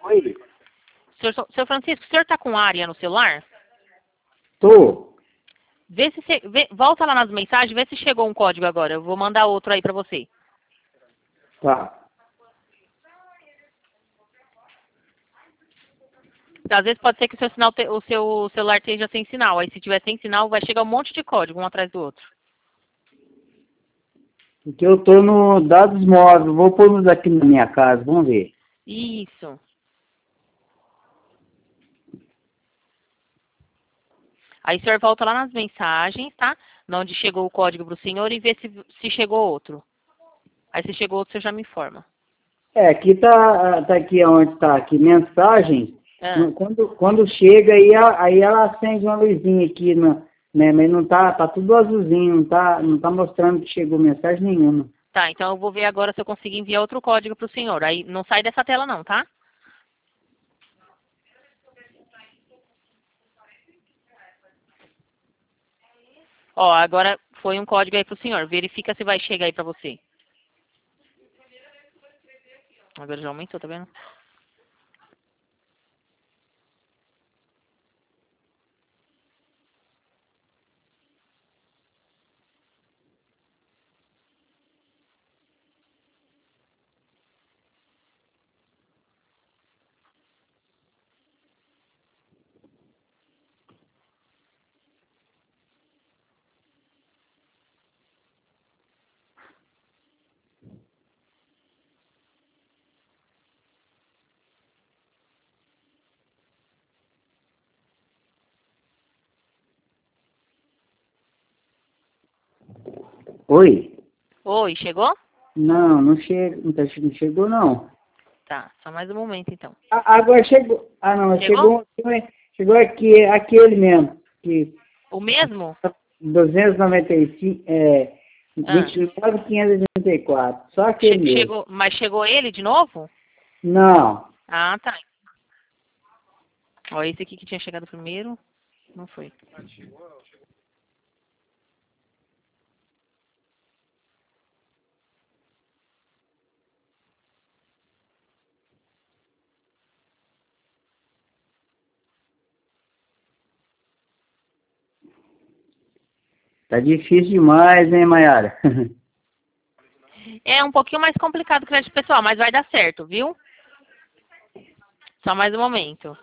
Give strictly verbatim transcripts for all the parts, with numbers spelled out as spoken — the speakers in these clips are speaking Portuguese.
Oi. Senhor, senhor Francisco, o senhor está com área no celular? Tô. Vê se, se vê, volta lá nas mensagens, vê se chegou um código agora. Eu vou mandar outro aí para você. Tá. Às vezes pode ser que o seu, sinal te, o seu celular esteja sem sinal. Aí se tiver sem sinal, vai chegar um monte de código, um atrás do outro. Porque eu tô no dados móveis. Vou pôr nos aqui na minha casa. Vamos ver. Isso. Aí o senhor volta lá nas mensagens, tá? Onde chegou o código para o senhor e vê se, se chegou outro. Aí se chegou outro, você já me informa. É, aqui tá, tá aqui onde tá aqui, mensagem. Ah. Quando, quando chega, aí, ela- aí ela acende uma luzinha aqui, na, né? Mas não tá, tá tudo azulzinho, não tá, não tá mostrando que chegou mensagem nenhuma. Tá, então eu vou ver agora se eu consigo enviar outro código para o senhor. Aí não sai dessa tela não, tá? Ó, agora foi um código aí para o senhor. Verifica se vai chegar aí para você. Agora já aumentou, tá vendo? Oi? Oi, chegou? Não, não, chega, não, tá, não chegou, não. Tá, só mais um momento então. A- Agora chegou. Ah, não, Chegou? chegou, chegou aqui, aquele mesmo. Que, O mesmo? duzentos e noventa e cinco, é, Ah, vinte e nove mil quinhentos e oitenta e quatro. Só aquele che- mesmo. chegou, mas chegou ele de novo? Não. Ah, tá. Ó, esse aqui que tinha chegado primeiro, não foi. Tá difícil demais, hein, Mayara? É um pouquinho mais complicado o crédito pessoal, mas vai dar certo, viu? Só mais um momento.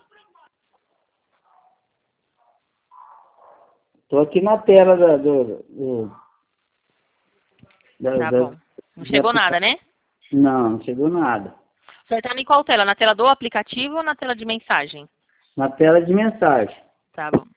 Tô aqui na tela da, do, do, da, Tá da, bom. Não da chegou nada, aplicação. né? Não, não chegou nada. O senhor tá em qual tela? Na tela do aplicativo ou na tela de mensagem? Na tela de mensagem. Tá bom.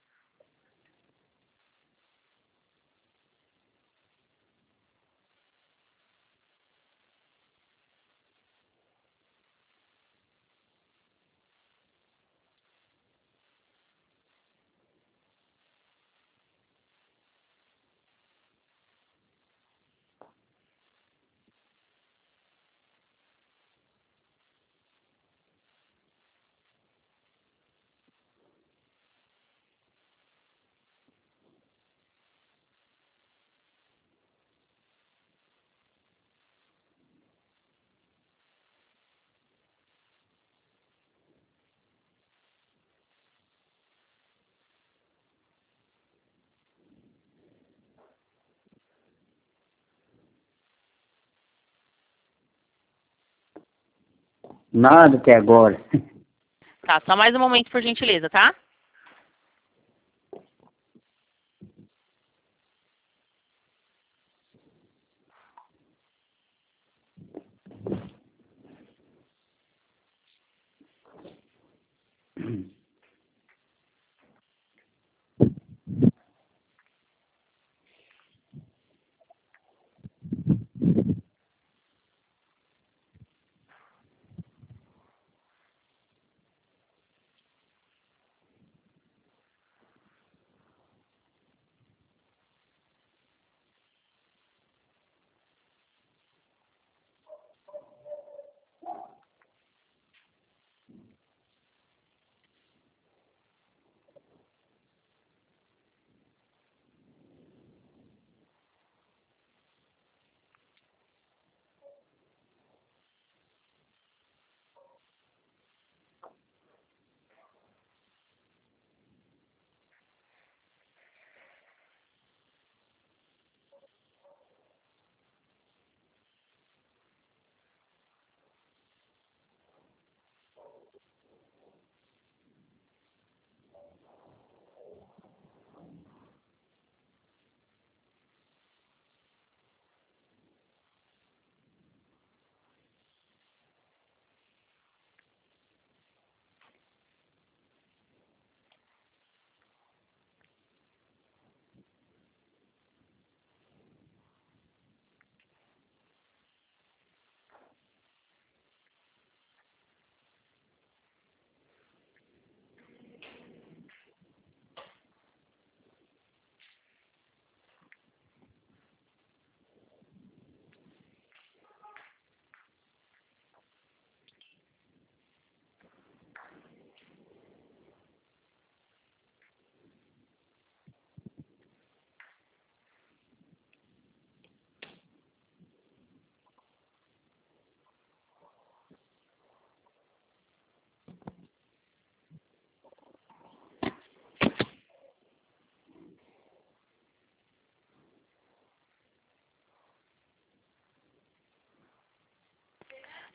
Nada até agora. Tá, só mais um momento, por gentileza, tá?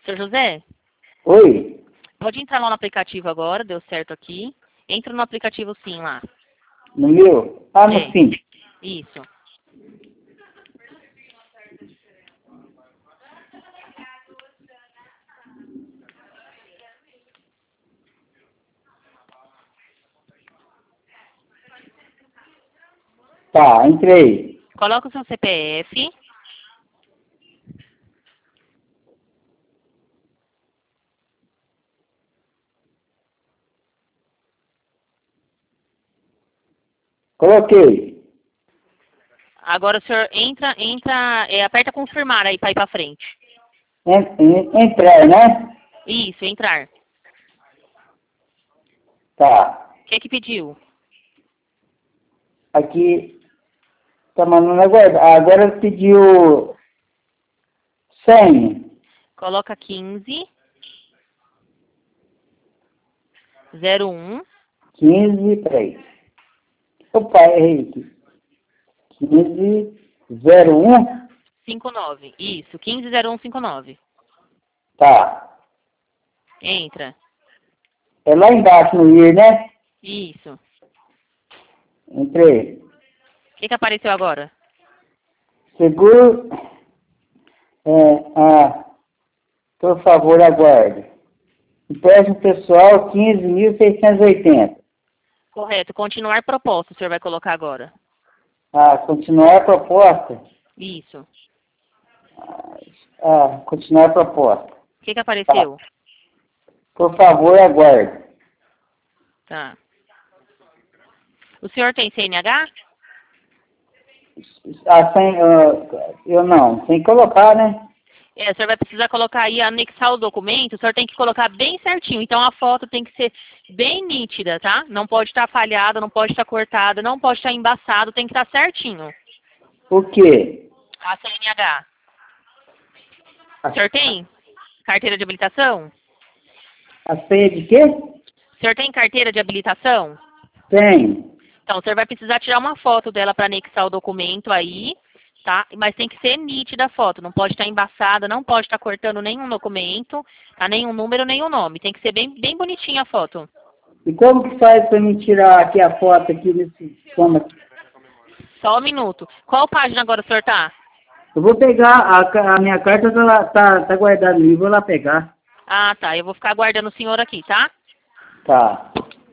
Senhor José, Oi? pode entrar lá no aplicativo agora, deu certo aqui. Entra no aplicativo sim lá. No meu? Ah, no É. fim. Isso. Tá, entrei. Coloca o seu C P F. Coloquei. Agora o senhor entra, entra, é, aperta confirmar aí para ir para frente. En- en- entrar, né? Isso, entrar. Tá. O que que pediu? Aqui, tá mandando agora. Agora pediu cem. Coloca quinze, zero um, quinze, peraí. Opa, errei aqui. quinze, zero um. cinquenta e nove. Isso, quinze zero um cinquenta e nove. Tá. Entra. É lá embaixo no I R, né? Isso. Entrei. O que que apareceu agora? Seguro. É, ah, por favor, aguarde. Empréstimo pessoal quinze mil seiscentos e oitenta. Correto. Continuar proposta, o senhor vai colocar agora. Ah, continuar a proposta. Isso. Ah, continuar a proposta. O que que Tá. apareceu? Por favor, aguarde. Tá. O senhor tem C N H? Ah, sem, ah, eu não, sem colocar, né? É, o senhor vai precisar colocar aí, anexar o documento, o senhor tem que colocar bem certinho. Então a foto tem que ser bem nítida, tá? Não pode estar falhada, não pode estar cortada, não pode estar embaçado, tem que estar certinho. O quê? A C N H. A, O senhor tem carteira de habilitação? a senha de quê? O senhor tem carteira de habilitação? Tem. Então, o senhor vai precisar tirar uma foto dela para anexar o documento aí, tá? Mas tem que ser nítida a foto, não pode estar embaçada, não pode estar cortando nenhum documento, tá? Nenhum número, nenhum nome. Tem que ser bem, bem bonitinha a foto. E como que faz para mim tirar aqui a foto aqui nesse sistema? Só um minuto. Qual página agora o senhor tá? Eu vou pegar, a, ca- a minha carta tá, lá- tá, tá guardada ali, vou lá pegar. Ah, tá. Eu vou ficar aguardando o senhor aqui, tá? Tá.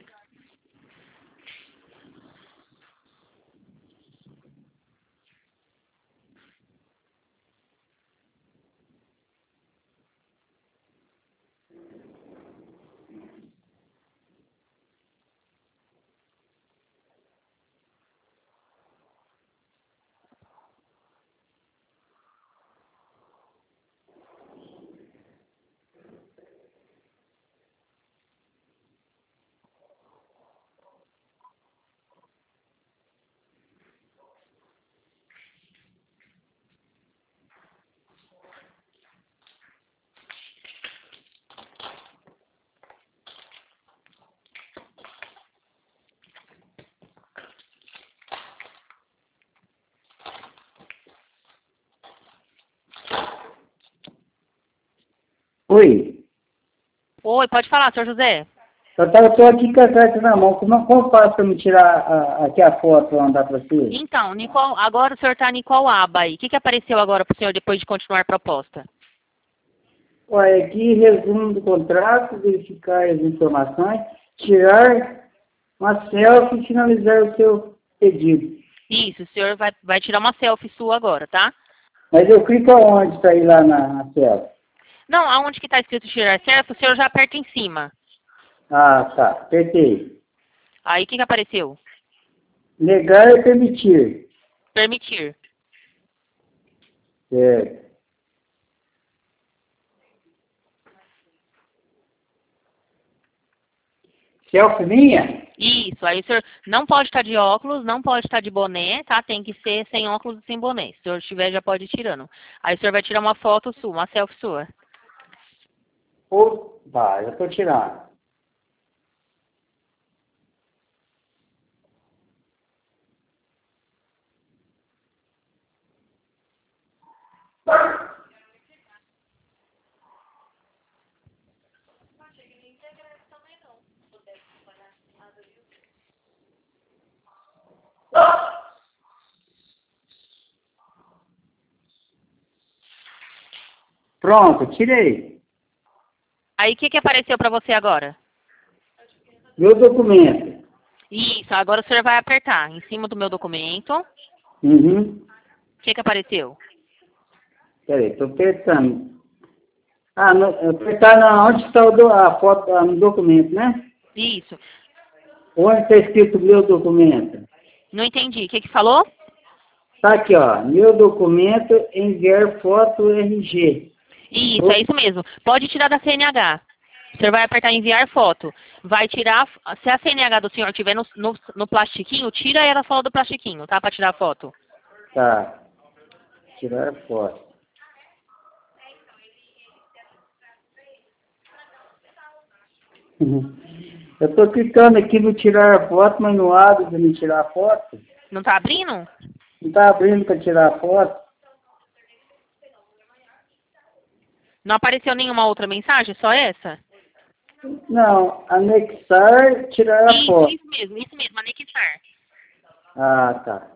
Oi. Oi, pode falar, senhor José. Eu tava, tô aqui com a carta na mão. Como, como eu faço para me tirar a- aqui a foto e mandar para você? Então, em qual- agora o senhor está em qual aba aí? O que, que apareceu agora para o senhor depois de continuar a proposta? Olha, aqui resumo do contrato, verificar as informações, tirar uma selfie e finalizar o seu pedido. Isso, o senhor vai, vai tirar uma selfie sua agora, tá? Mas eu clico aonde para ir lá na, na selfie? Não, aonde que está escrito tirar selfie, o senhor já aperta em cima. Ah, tá. Apertei. Aí o que, que apareceu? Negar e permitir. Permitir. Certo. Selfie minha? Isso, aí o senhor não pode estar de óculos, não pode estar de boné, tá? Tem que ser sem óculos e sem boné. Se o senhor tiver, já pode ir tirando. Aí o senhor vai tirar uma foto sua, uma selfie sua. Ou, tá, já estou tirando. Pronto, tirei. Aí o que, que apareceu para você agora? Meu documento. Isso, agora o senhor vai apertar em cima do meu documento. Uhum. O que, que apareceu? Peraí, estou apertando. Ah, no, apertar na, onde está o do, a foto ah, no documento, né? Isso. Onde está escrito meu documento? Não entendi. O que, que falou? Está aqui, ó. Meu documento, enviar foto R G. Isso, é isso mesmo. Pode tirar da C N H. O senhor vai apertar em enviar foto. Vai tirar, se a C N H do senhor estiver no, no, no plastiquinho, tira ela fora do plastiquinho, tá? Para tirar a foto. Tá. Tirar foto. Eu estou clicando aqui no tirar foto, mas não abre para me tirar foto. Não tá abrindo? Não está abrindo para tirar foto. Não apareceu nenhuma outra mensagem? Só essa? Não, anexar, tirar a Isso, foto. isso mesmo, isso mesmo, anexar. Ah, tá.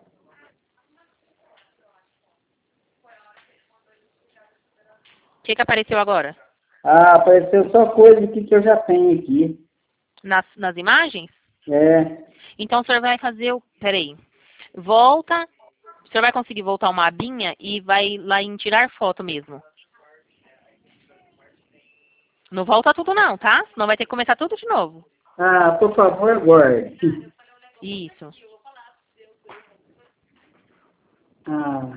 O que, que apareceu agora? Ah, apareceu só coisa aqui que eu já tenho aqui. Nas, nas imagens? É. Então o senhor vai fazer o... Peraí. Volta. O senhor vai conseguir voltar uma abinha e vai lá em tirar foto mesmo. Não volta tudo não, tá? Senão vai ter que começar tudo de novo. Ah, por favor, guarde. Isso. Ah.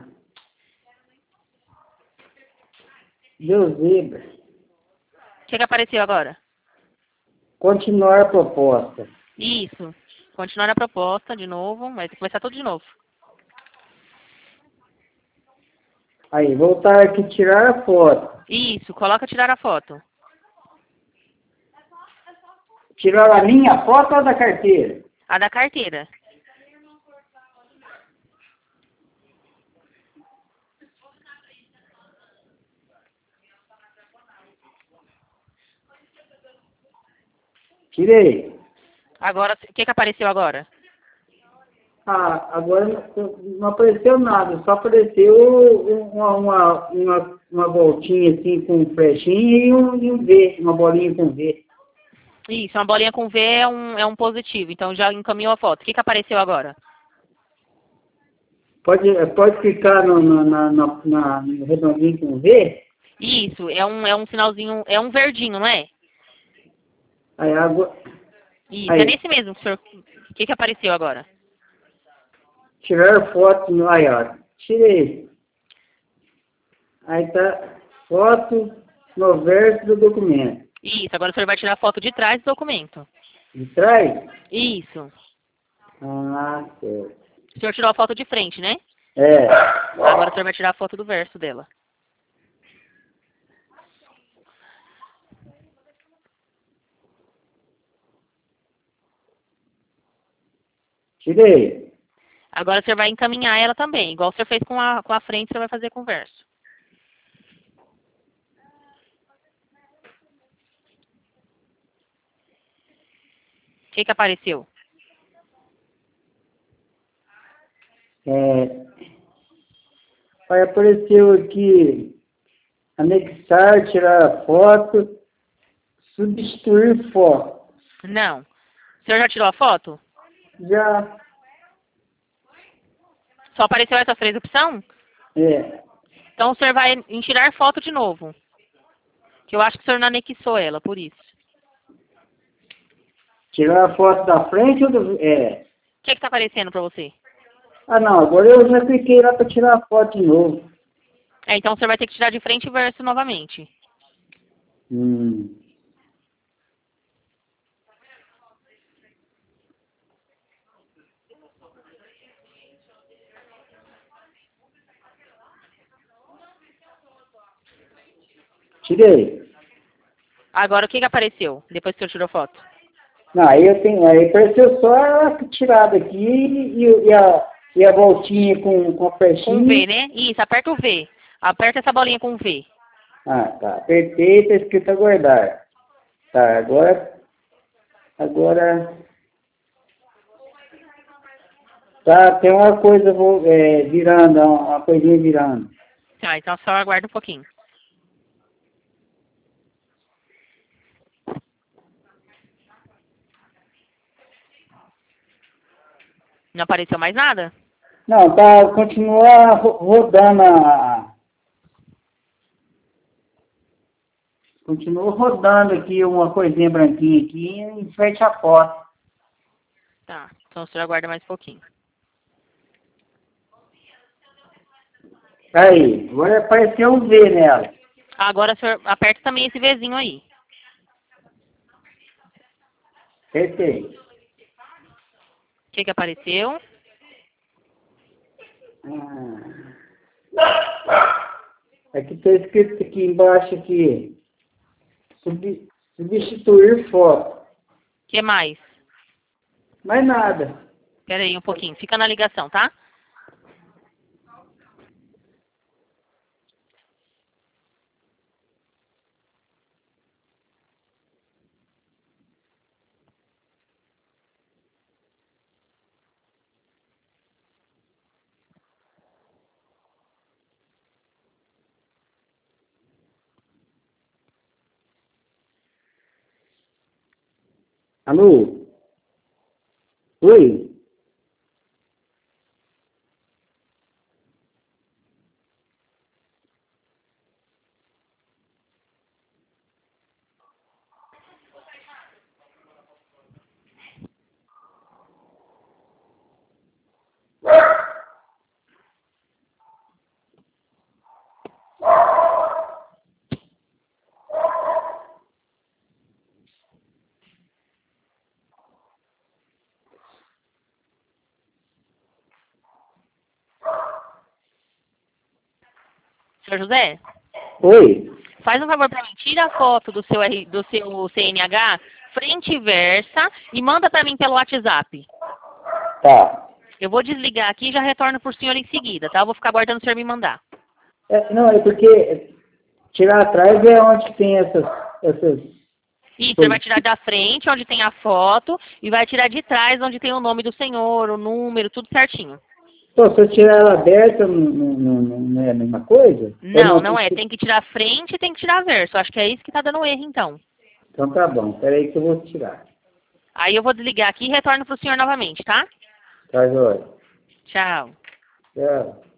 Deu zebra. O que, que apareceu agora? Continuar a proposta. Isso. Continuar a proposta de novo. Vai ter que começar tudo de novo. Aí, voltar aqui, tirar a foto. Isso. Coloca tirar a foto. Tirar a minha foto ou da carteira? A da carteira. Tirei. Agora, o que, que apareceu agora? Ah, agora não, não apareceu nada, só apareceu uma, uma, uma, uma voltinha assim com flechinha e um, e um V, uma bolinha com V. Isso, uma bolinha com V é um, é um positivo. Então já encaminhou a foto. O que, que apareceu agora? Pode, pode clicar no, no, na, na, na, no redondinho com V? Isso, é um, é um sinalzinho, é um verdinho, não é? Aí, agora, Isso, aí, é nesse mesmo, senhor. O que, que apareceu agora? tirar foto, no, aí ó, tirei. Aí tá, foto no verso do documento. Isso, agora o senhor vai tirar a foto de trás do documento. De trás? Isso. Ah, certo. O senhor tirou a foto de frente, né? É. Agora o senhor vai tirar a foto do verso dela. Tirei. Agora o senhor vai encaminhar ela também. Igual o senhor fez com a, com a frente, o senhor vai fazer com o verso. O que, que apareceu? É, aí apareceu aqui, anexar, tirar a foto, substituir foto. Não. O senhor já tirou a foto? Já, Só apareceu essas três opções? é, Então o senhor vai em tirar foto de novo. Que eu acho que o senhor não anexou ela, por isso. tirar a foto da frente ou do... É. O que está aparecendo para você? Ah, não, agora eu já cliquei lá para tirar a foto de novo. É, então o senhor vai ter que tirar de frente e verso novamente. Hum. Tirei. Agora o que, que apareceu depois que o senhor tirou foto? Não, aí eu tenho, aí apareceu só a tirada aqui e, e, a, e a voltinha com, com a flechinha. Com V, né? Isso, aperta o V. Aperta essa bolinha com V. Ah, tá. Apertei, tá escrito aguardar. Tá, agora... Agora... Tá, tem uma coisa é, virando, uma coisinha virando. Tá, então só aguarda um pouquinho. Não apareceu mais nada? Não, tá, continua ro- rodando a... Continua rodando aqui uma coisinha branquinha aqui em frente à foto. Tá, então o senhor aguarda mais um pouquinho. Aí, agora apareceu um V nela. Agora o senhor aperta também esse Vzinho aí. Apertei. O que que apareceu? Ah. Aqui está escrito aqui embaixo aqui. Sub, substituir foto. O que mais? Mais nada. Espera aí um pouquinho, fica na ligação, tá? Alô? Oi? Senhor José, Oi? faz um favor pra mim, tira a foto do seu, R, do seu C N H, frente e versa, e manda pra mim pelo WhatsApp. Tá. Eu vou desligar aqui e já retorno pro senhor em seguida, tá? Eu vou ficar aguardando o senhor me mandar. É, não, é porque tirar atrás é onde que tem essas... essas... Isso, você vai tirar da frente, onde tem a foto, e vai tirar de trás, onde tem o nome do senhor, o número, tudo certinho. Pô, se eu tirar ela aberta, não, não, não, não é a mesma coisa? Não, Ou não é. tem que- Tem que tirar frente e tem que tirar verso. Acho que é isso que tá dando erro, então. Então tá bom, peraí que eu vou tirar. Aí eu vou desligar aqui e retorno pro senhor novamente, tá? Tá, joia. Tchau. Tchau.